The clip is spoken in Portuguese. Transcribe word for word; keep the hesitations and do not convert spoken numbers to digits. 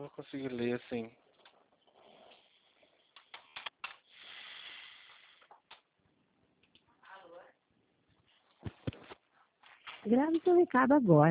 vou conseguir ler assim. Grave seu recado agora.